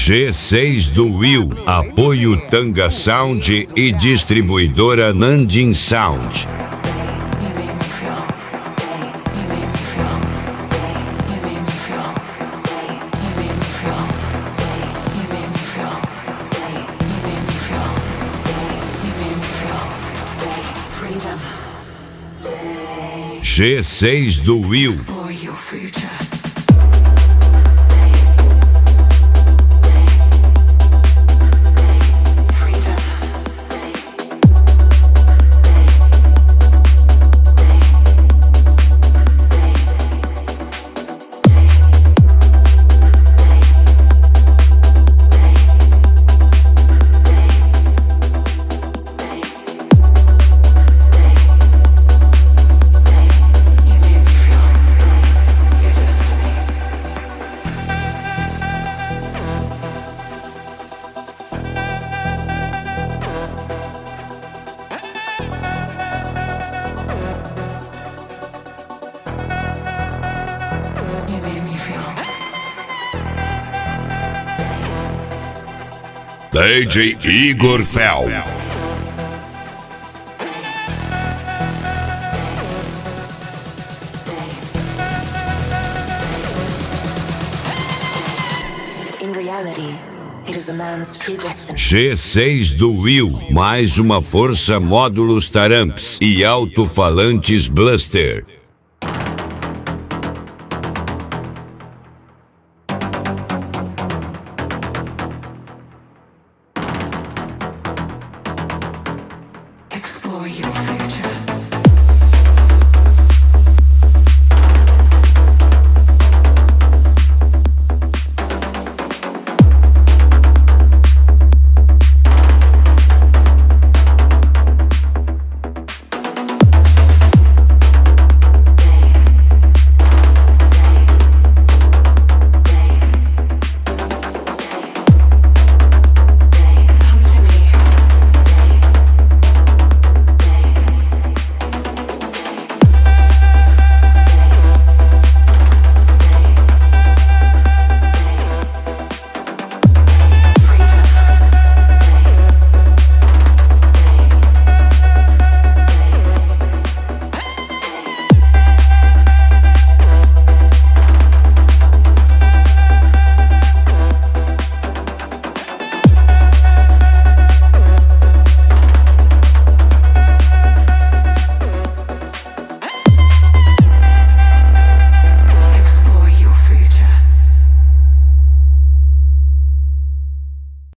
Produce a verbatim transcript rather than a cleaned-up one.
G seis do Will, apoio Tanga Sound e distribuidora Nandin Sound. G seis do Will. D J Igor Fel. G seis do Will, mais uma força módulos Taramps e alto-falantes Bluster. Explore your